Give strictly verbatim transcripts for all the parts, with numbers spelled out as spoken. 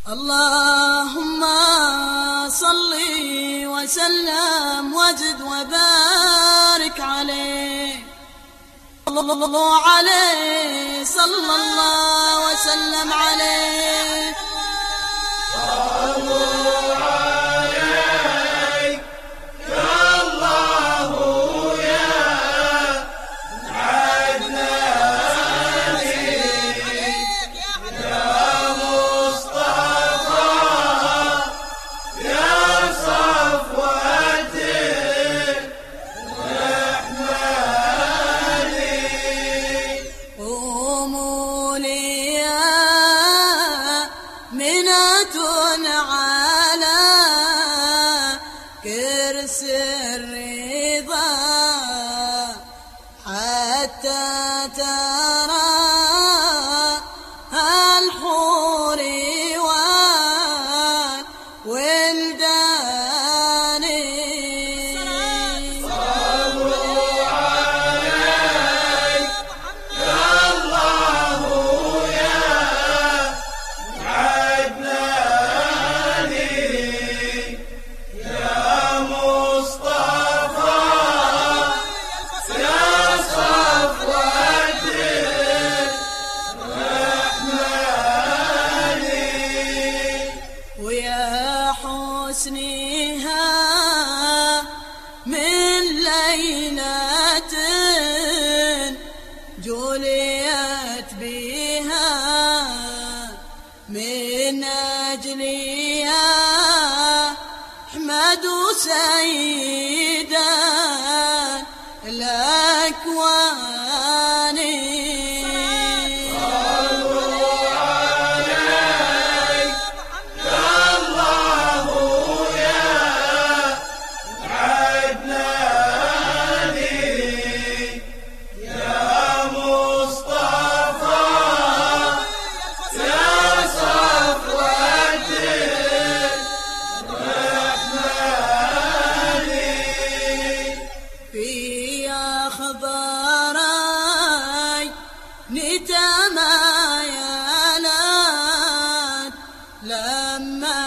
اللهم صل وسلم وزد وبارك عليه. الله عليه صلى الله وسلم عليه. الرضا حتى ترى الحور والولدان. صلوا عليك يا الله يا عدناني يا مصطفى يا صفوة الرحمن ويا حسنها من ليلة جليت بها من أجلها أحمد سيدا الأكوان. صلوا عليك يا الله يا عدناني يا مصطفى يا صفوة الرحمن في أخباري نتمايلت لما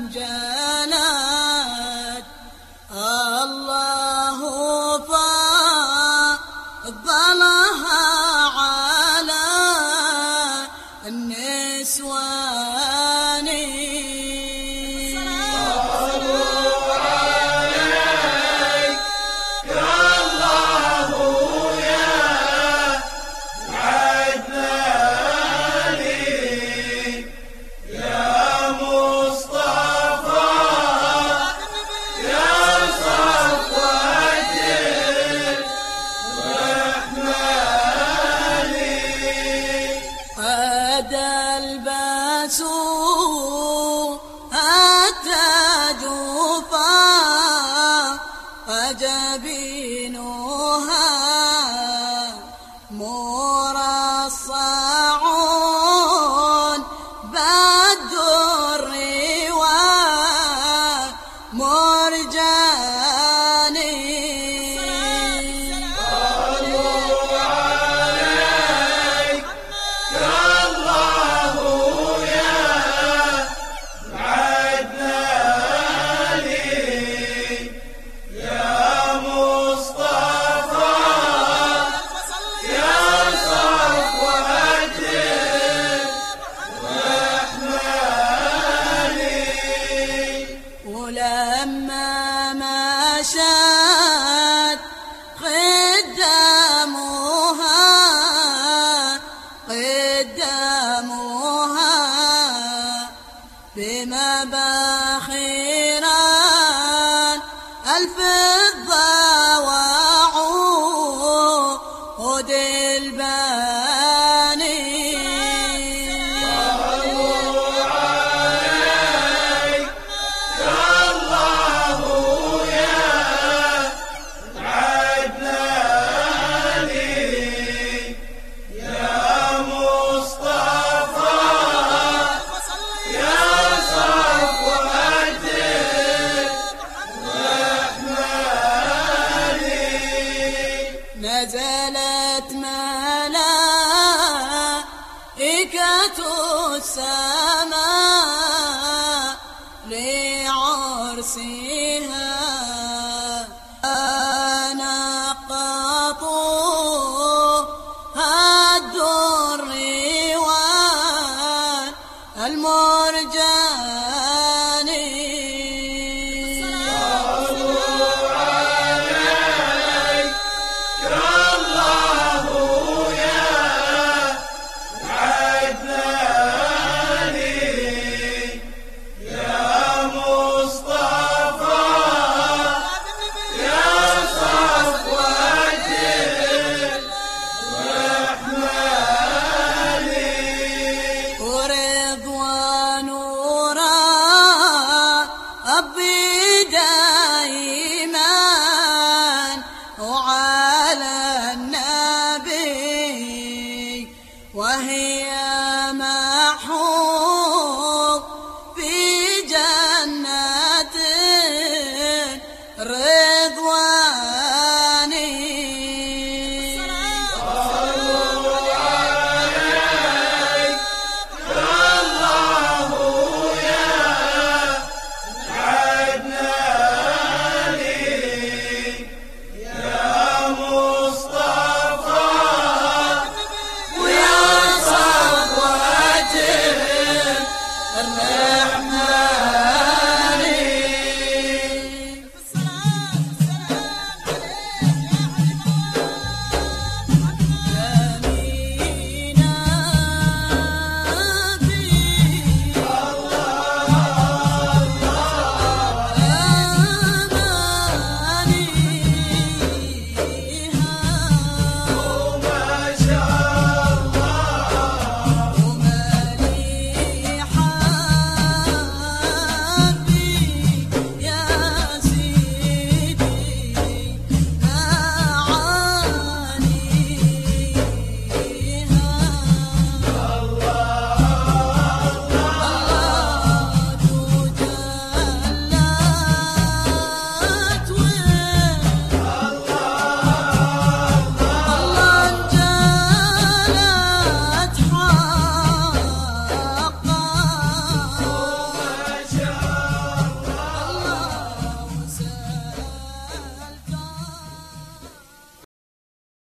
انجلت الله فضلها على النسوان. صلوا عليك يا الله يا عدناني يا مصطفى يا صفوة الرحمن قد البسوا التاج وجبينها مرصع بالدر ومرجان. صلوا عليك يا الله يا عدناني يا مصطفى يا صفوة الرحمن ولما مشت قدامها قدامها بمباخرا الفضة وعود الباني. صلوا عليك يا الله يا عدناني يا مصطفى يا صفوة راسيها أنا قطوها الدر والمرجاني صلوا عليك يا الله يا عدناني يا مصطفى يا صفوة الرحمن ورضوان ربي دائما وعلى النبي وهي محوط في جنة رضواني صلوا عليك يا الله يا عدناني يا مصطفى ويا صفوة الرحمن